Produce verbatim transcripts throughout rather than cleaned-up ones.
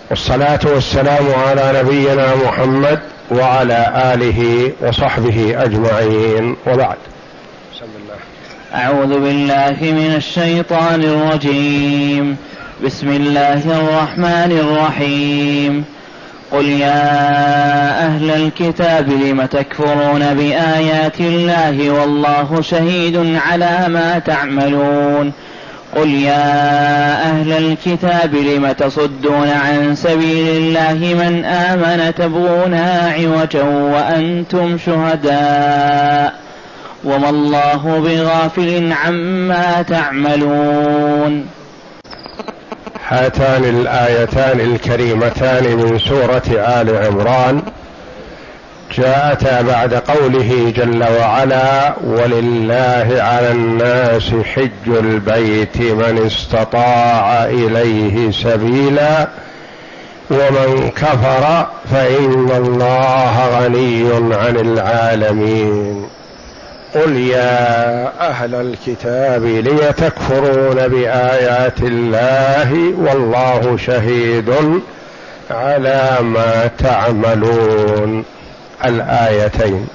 والصلاة والسلام على نبينا محمد وعلى آله وصحبه أجمعين، وبعد. بسم الله. أعوذ بالله من الشيطان الرجيم. بسم الله الرحمن الرحيم. قل يا أهل الكتاب لم تكفرون بآيات الله والله شهيد على ما تعملون. قل يا أهل الكتاب لم تصدون عن سبيل الله من آمن تبغونها عوجا وأنتم شهداء وما الله بغافل عما تعملون. هاتان الآيتان الكريمتان من سورة آل عمران جاءتا بعد قوله جل وعلا: ولله على الناس حج البيت من استطاع إليه سبيلا ومن كفر فإن الله غني عن العالمين. قل يا أهل الكتاب لم تكفرون بآيات الله والله شهيد على ما تعملون. الآيتين.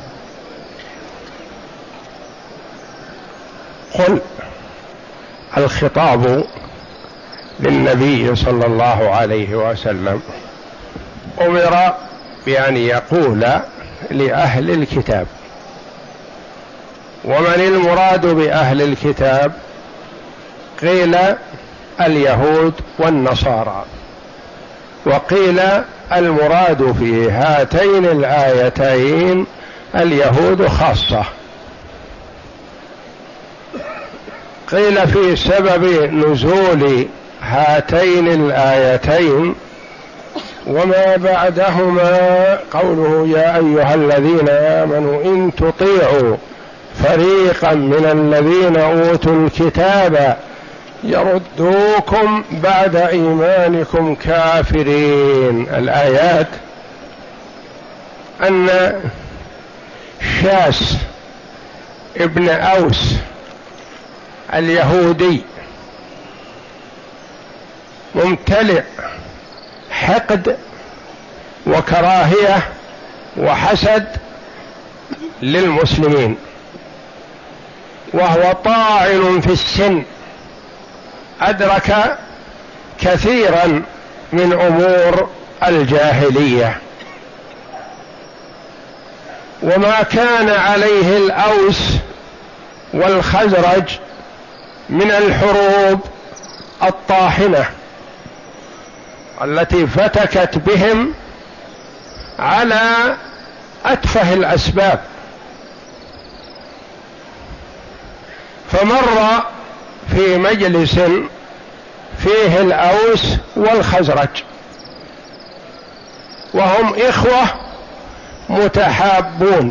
قل الخطاب للنبي صلى الله عليه وسلم، أمر بأن يقول لأهل الكتاب. ومن المراد بأهل الكتاب؟ قيل اليهود والنصارى، وقيل المراد في هاتين الآيتين اليهود خاصة. قيل في سبب نزول هاتين الآيتين وما بعدهما قوله: يا أيها الذين آمنوا إن تطيعوا فريقا من الذين أوتوا الكتاب يردوكم بعد إيمانكم كافرين. الآيات أن شاس ابن أوس اليهودي ممتلئ حقد وكراهية وحسد للمسلمين، وهو طاعن في السن، أدرك كثيرا من أمور الجاهلية. وما كان عليه الأوس والخزرج من الحروب الطاحنة التي فتكت بهم على أتفه الأسباب. فمر في مجلس فيه الأوس والخزرج وهم إخوة متحابون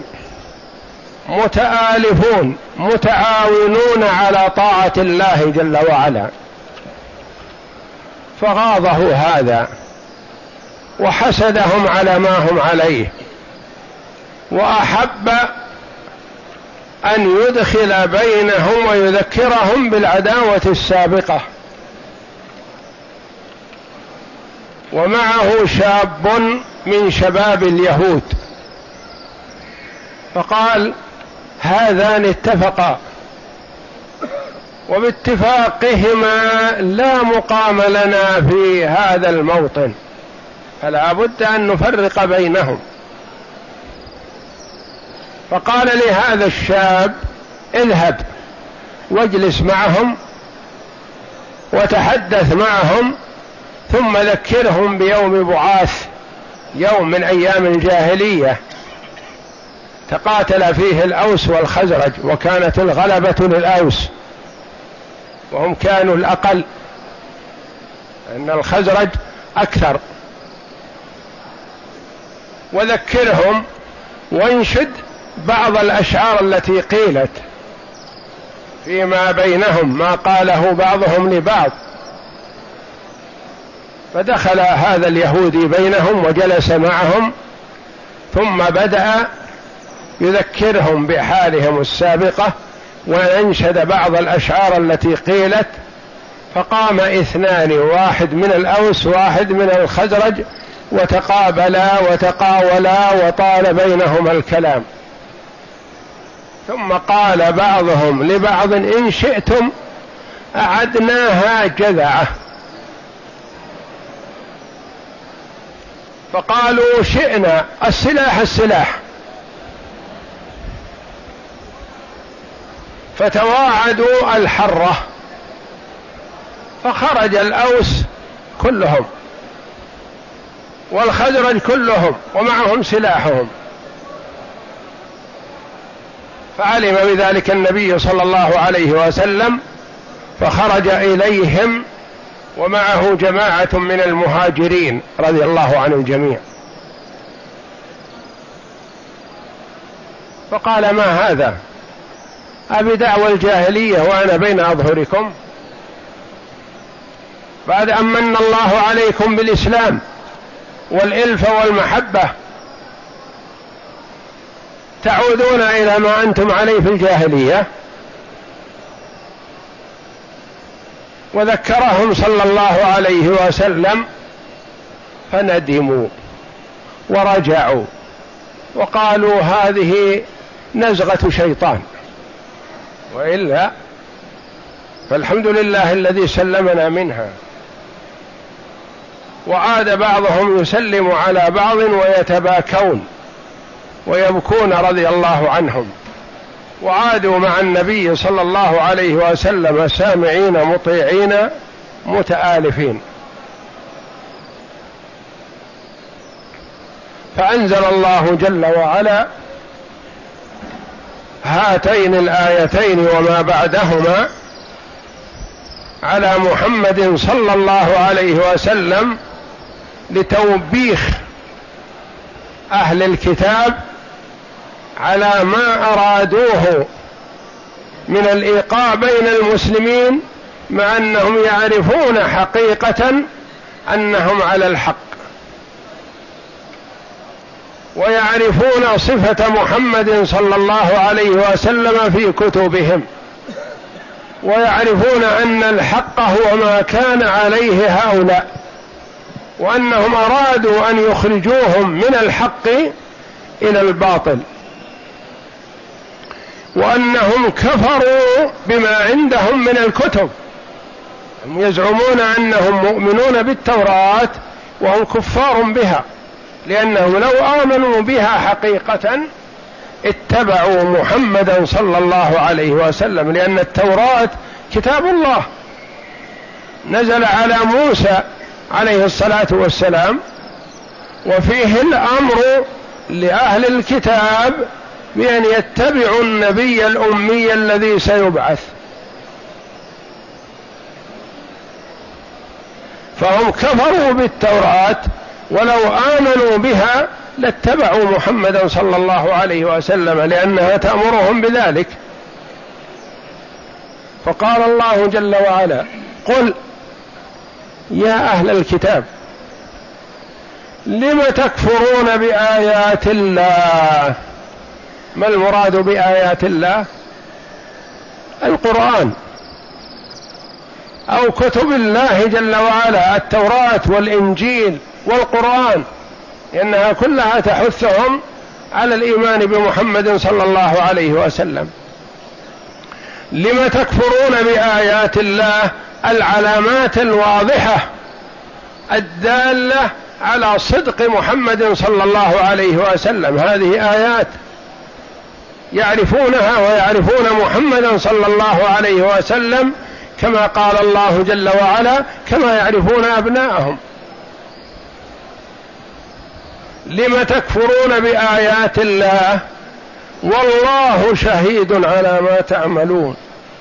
متآلفون متعاونون على طاعة الله جل وعلا، فغاضه هذا وحسدهم على ما هم عليه، وأحب أن يدخل بينهم ويذكرهم بالعداوة السابقة. ومعه شاب من شباب اليهود، فقال: هذان اتفقا، وباتفاقهما لا مقام لنا في هذا الموطن، فلا بد أن نفرق بينهم. فقال لهذا الشاب: اذهب واجلس معهم وتحدث معهم، ثم ذكرهم بيوم بعاث، يوم من أيام الجاهلية تقاتل فيه الأوس والخزرج، وكانت الغلبة للأوس وهم كانوا الأقل، أن الخزرج أكثر. وذكرهم وانشد بعض الأشعار التي قيلت فيما بينهم، ما قاله بعضهم لبعض. فدخل هذا اليهودي بينهم وجلس معهم، ثم بدأ يذكرهم بحالهم السابقة، وأنشد بعض الأشعار التي قيلت فقام اثنان، واحد من الأوس واحد من الخزرج، وتقابلا وتقاولا وطال بينهما الكلام. ثم قال بعضهم لبعض: إن شئتم أعدناها جذعة. فقالوا: شئنا، السلاح السلاح. فتواعدوا الحرة، فخرج الأوس كلهم والخزرج كلهم ومعهم سلاحهم. فعلم بذلك النبي صلى الله عليه وسلم، فخرج إليهم ومعه جماعة من المهاجرين رضي الله عن الجميع، فقال: ما هذا؟ أبدعوى الجاهلية وأنا بين أظهركم؟ بعد أن من الله عليكم بالإسلام والإلفة والمحبة تعودون إلى ما أنتم عليه في الجاهلية؟ وذكرهم صلى الله عليه وسلم فندموا ورجعوا وقالوا: هذه نزغة شيطان، وإلا فالحمد لله الذي سلمنا منها. وعاد بعضهم يسلم على بعض ويتباكون ويبكون رضي الله عنهم، وعادوا مع النبي صلى الله عليه وسلم سامعين مطيعين متآلفين. فأنزل الله جل وعلا هاتين الآيتين وما بعدهما على محمد صلى الله عليه وسلم لتوبيخ أهل الكتاب على ما أرادوه من الإيقاع بين المسلمين، مع أنهم يعرفون حقيقة أنهم على الحق، ويعرفون صفة محمد صلى الله عليه وسلم في كتبهم، ويعرفون أن الحق هو ما كان عليه هؤلاء، وأنهم أرادوا أن يخرجوهم من الحق إلى الباطل، وأنهم كفروا بما عندهم من الكتب. هم يزعمون أنهم مؤمنون بالتوراة وهم كفار بها، لأنهم لو آمنوا بها حقيقة اتبعوا محمدا صلى الله عليه وسلم، لأن التوراة كتاب الله نزل على موسى عليه الصلاة والسلام، وفيه الأمر لأهل الكتاب بأن يتبعوا النبي الأمي الذي سيبعث. فهم كفروا بالتوراة، ولو آمنوا بها لاتبعوا محمدا صلى الله عليه وسلم، لأنها تأمرهم بذلك. فقال الله جل وعلا: قل يا أهل الكتاب لم تكفرون بآيات الله. ما المراد بآيات الله؟ القرآن أو كتب الله جل وعلا، التوراة والإنجيل والقرآن، لأنها كلها تحثهم على الإيمان بمحمد صلى الله عليه وسلم. لم تكفرون بآيات الله، العلامات الواضحة الدالة على صدق محمد صلى الله عليه وسلم، هذه آيات يعرفونها ويعرفون محمدا صلى الله عليه وسلم كما قال الله جل وعلا: كما يعرفون أبناءهم. لم تكفرون بآيات الله والله شهيد على ما تعملون.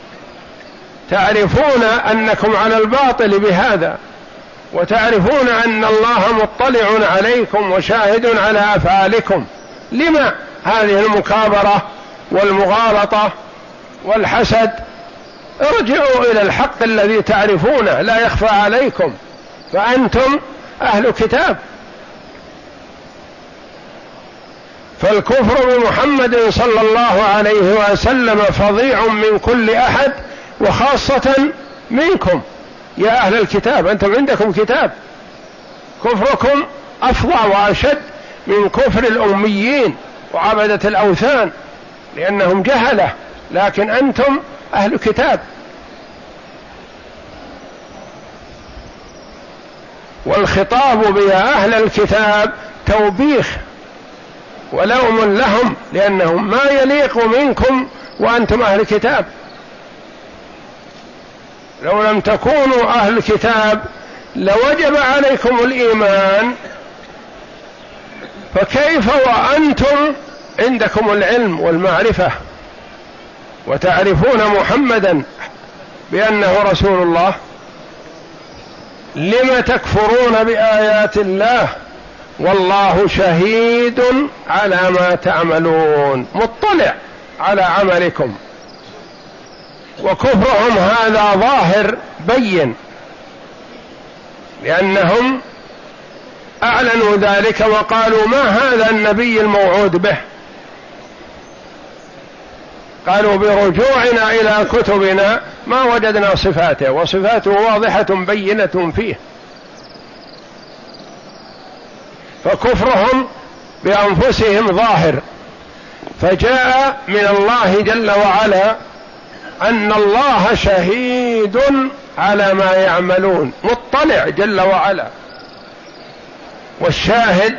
تعرفون أنكم على الباطل بهذا، وتعرفون أن الله مطلع عليكم وشاهد على أفعالكم. لما هذه المكابرة والمغالطة والحسد؟ ارجعوا إلى الحق الذي تعرفونه لا يخفى عليكم، فأنتم أهل كتاب. فالكفر بمحمد صلى الله عليه وسلم فظيع من كل أحد، وخاصة منكم، يا أهل الكتاب أنتم عندكم كتاب، كفركم أفظع وأشد من كفر الأميين وعبدة الأوثان لأنهم جهلة، لكن أنتم أهل كتاب. والخطاب بيا أهل الكتاب توبيخ ولوم لهم، لأنهم ما يليق منكم وأنتم أهل كتاب. لو لم تكونوا أهل كتاب لوجب عليكم الإيمان، فكيف وأنتم عندكم العلم والمعرفة وتعرفون محمدا بأنه رسول الله؟ لم تكفرون بآيات الله والله شهيد على ما تعملون، مطلع على عملكم. وكفرهم هذا ظاهر بين، لأنهم أعلنوا ذلك وقالوا ما هذا النبي الموعود به. قالوا برجوعنا إلى كتبنا ما وجدنا صفاته، وصفاته واضحة بينة فيه. فكفرهم بأنفسهم ظاهر، فجاء من الله جل وعلا أن الله شهيد على ما يعملون، مطلع جل وعلا، والشاهد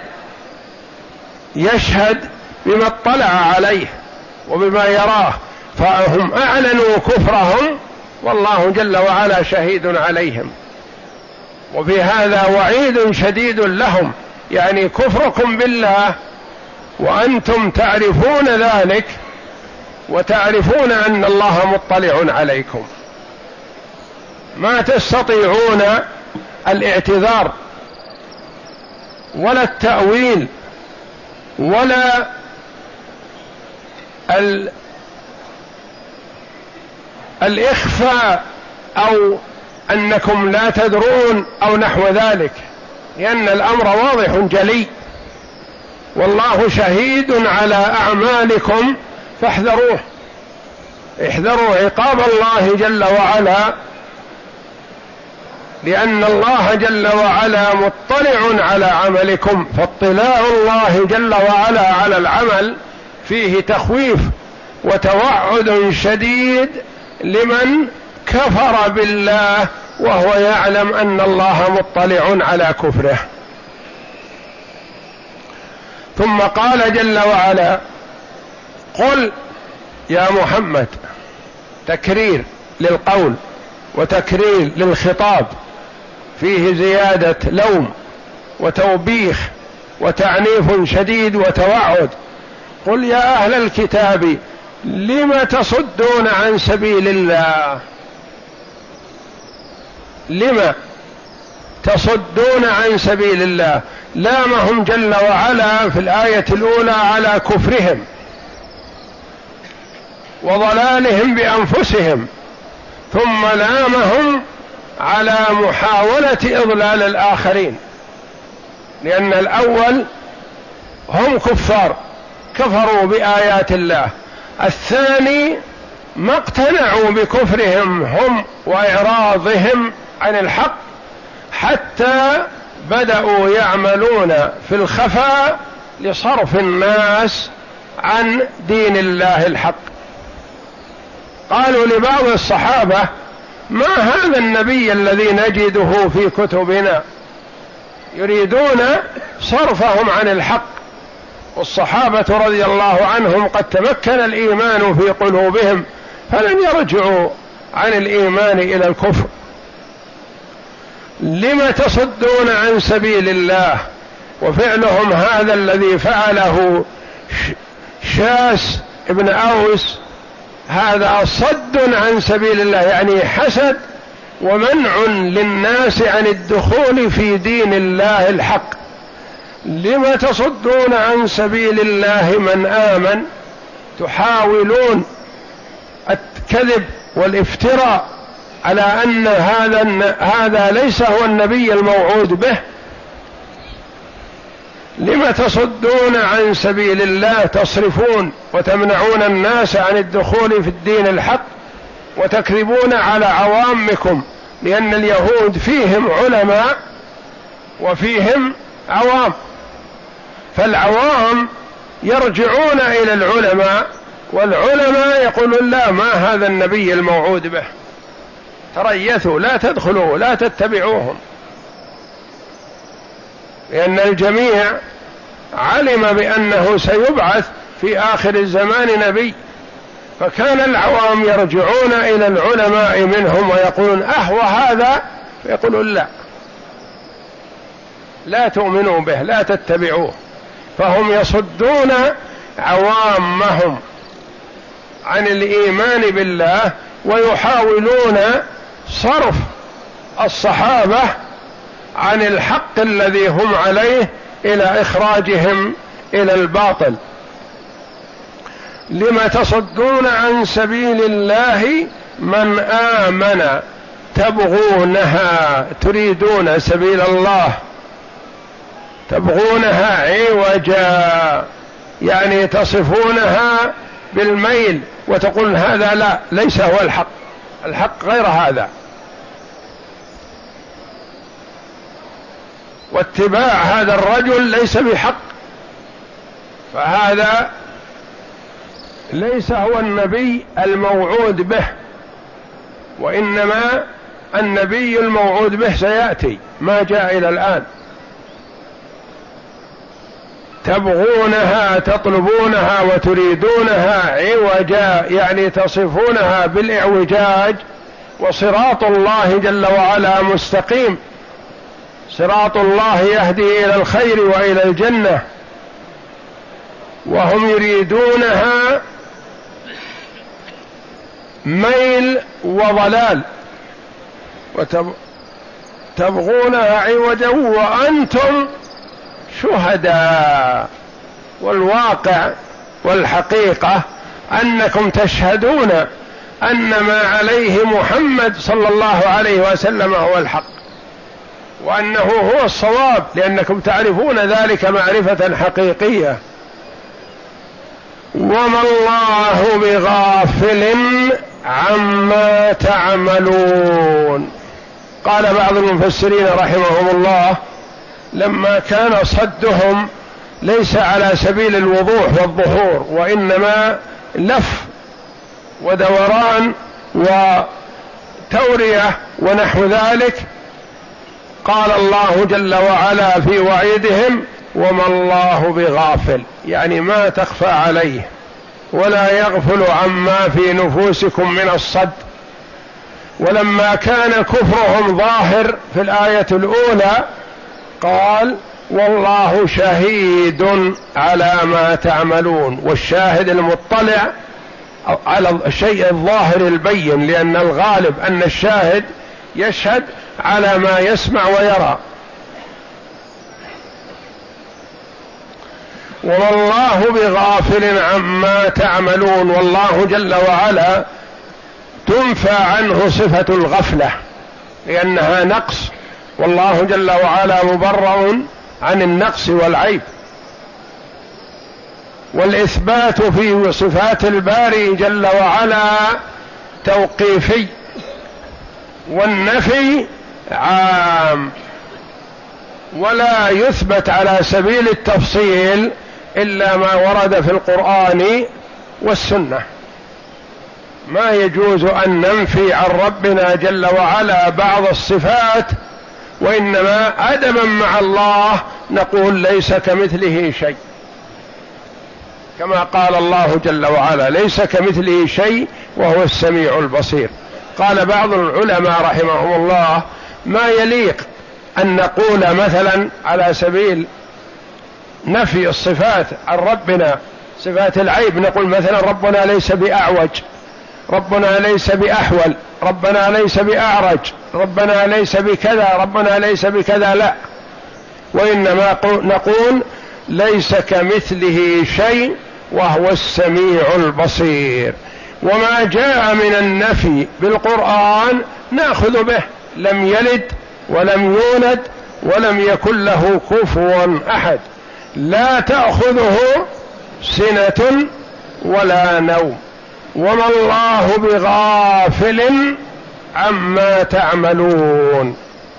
يشهد بما اطلع عليه وبما يراه، فهم أعلنوا كفرهم والله جل وعلا شهيد عليهم. وفي هذا وعيد شديد لهم، يعني كفركم بالله وأنتم تعرفون ذلك وتعرفون أن الله مطلع عليكم، ما تستطيعون الاعتذار ولا التأويل ولا ال... الإخفاء أو أنكم لا تدرون أو نحو ذلك، لأن الأمر واضح جلي، والله شهيد على أعمالكم فاحذروه، احذروا عقاب الله جل وعلا، لأن الله جل وعلا مطلع على عملكم. فاطلاع الله جل وعلا على العمل فيه تخويف وتوعد شديد لمن كفر بالله وهو يعلم أن الله مطلع على كفره. ثم قال جل وعلا قل يا محمد، تكرير للقول وتكرير للخطاب، فيه زيادة لوم وتوبيخ وتعنيف شديد وتوعد. قل يا أهل الكتاب لم تصدون عن سبيل الله، لم تصدون عن سبيل الله، لامهم جل وعلا في الآية الأولى على كفرهم وضلالهم بأنفسهم، ثم لامهم على محاولة إضلال الآخرين، لأن الأول هم كفار كفروا بآيات الله، الثاني ما اقتنعوا بكفرهم هم وإعراضهم عن الحق حتى بدأوا يعملون في الخفاء لصرف الناس عن دين الله الحق. قالوا لبعض الصحابة ما هذا النبي الذي نجده في كتبنا، يريدون صرفهم عن الحق. والصحابة رضي الله عنهم قد تمكن الإيمان في قلوبهم فلن يرجعوا عن الإيمان إلى الكفر. لم تصدون عن سبيل الله، وفعلهم هذا الذي فعله شاس ابن أوس هذا صد عن سبيل الله، يعني حسد ومنع للناس عن الدخول في دين الله الحق. لم تصدون عن سبيل الله من آمن، تحاولون الكذب والافتراء على أن هذا هذا ليس هو النبي الموعود به. لم تصدون عن سبيل الله، تصرفون وتمنعون الناس عن الدخول في الدين الحق وتكذبون على عوامكم لأن اليهود فيهم علماء وفيهم عوام، فالعوام يرجعون إلى العلماء، والعلماء يقولون لا، ما هذا النبي الموعود به، تريثوا، لا تدخلوا، لا تتبعوهم، لأن الجميع علم بأنه سيبعث في آخر الزمان نبي، فكان العوام يرجعون إلى العلماء منهم ويقولون أهوى هذا، فيقولون لا، لا تؤمنوا به، لا تتبعوه، فهم يصدون عوامهم عن الإيمان بالله، ويحاولون صرف الصحابة عن الحق الذي هم عليه إلى إخراجهم إلى الباطل. لم تصدون عن سبيل الله من آمن تبغونها، تريدون سبيل الله تبغونها عوجا، يعني تصفونها بالميل وتقول هذا لا، ليس هو الحق، الحق غير هذا. واتباع هذا الرجل ليس بحق، فهذا ليس هو النبي الموعود به، وإنما النبي الموعود به سيأتي، ما جاء إلى الآن. تبغونها، تطلبونها وتريدونها عوجا، يعني تصفونها بالإعوجاج، وصراط الله جل وعلا مستقيم، صراط الله يهدي إلى الخير وإلى الجنة، وهم يريدونها ميل وضلال، وتبغونها عوجا وأنتم شهداء. والواقع والحقيقة أنكم تشهدون أن ما عليه محمد صلى الله عليه وسلم هو الحق، وأنه هو الصواب، لأنكم تعرفون ذلك معرفة حقيقية. وما الله بغافل عما تعملون. قال بعض المفسرين رحمهم الله لما كان صدهم ليس على سبيل الوضوح والظهور، وإنما لف ودوران وتورية ونحو ذلك، قال الله جل وعلا في وعيدهم وما الله بغافل، يعني ما تخفى عليه ولا يغفل عما في نفوسكم من الصد. ولما كان كفرهم ظاهر في الآية الأولى قال والله شهيد على ما تعملون، والشاهد المطلع على الشيء الظاهر البين، لأن الغالب أن الشاهد يشهد على ما يسمع ويرى. والله بغافل عما تعملون، والله جل وعلا تنفى عنه صفة الغفلة لأنها نقص، والله جل وعلا مبرأ عن النقص والعيب. والإثبات في صفات الباري جل وعلا توقيفي، والنفي عام، ولا يثبت على سبيل التفصيل إلا ما ورد في القرآن والسنة. ما يجوز أن ننفي عن ربنا جل وعلا بعض الصفات، وإنما أدبا مع الله نقول ليس كمثله شيء، كما قال الله جل وعلا ليس كمثله شيء وهو السميع البصير. قال بعض العلماء رحمهم الله ما يليق أن نقول مثلا على سبيل نفي الصفات عن ربنا صفات العيب، نقول مثلا ربنا ليس بأعوج، ربنا ليس بأحول، ربنا ليس بأعرج، ربنا ليس بكذا، ربنا ليس بكذا، لا، وإنما نقول ليس كمثله شيء وهو السميع البصير. وما جاء من النفي بالقرآن نأخذ به، لم يلد ولم يولد ولم يكن له كفوا أحد، لا تأخذه سنة ولا نوم. وما الله بغافل عما تعملون.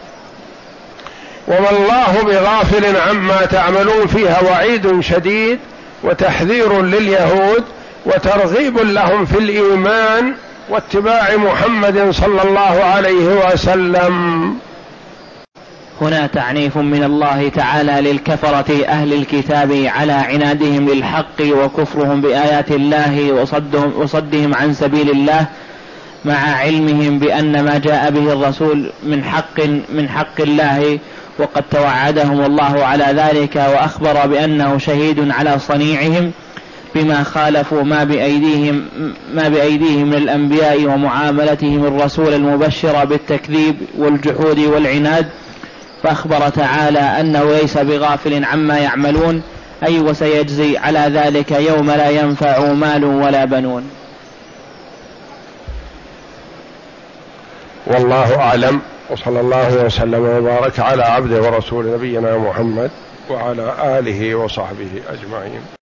وما الله بغافل عما تعملون فيها وعيد شديد وتحذير لليهود وترغيب لهم في الإيمان واتباع محمد صلى الله عليه وسلم. هنا تعنيف من الله تعالى للكفرة أهل الكتاب على عنادهم للحق وكفرهم بآيات الله وصدهم, وصدهم عن سبيل الله، مع علمهم بأن ما جاء به الرسول من حق من حق الله، وقد توعدهم الله على ذلك وأخبر بأنه شهيد على صنيعهم بما خالفوا ما بأيديهم ما بأيديهم من الأنبياء ومعاملتهم الرسول المبشر بالتكذيب والجحود والعناد. فأخبر تعالى أنه ليس بغافل عما يعملون، أي وسيجزي على ذلك يوم لا ينفع مال ولا بنون. والله أعلم، وصلى الله وسلم وبارك على عبده ورسول نبينا محمد وعلى آله وصحبه أجمعين.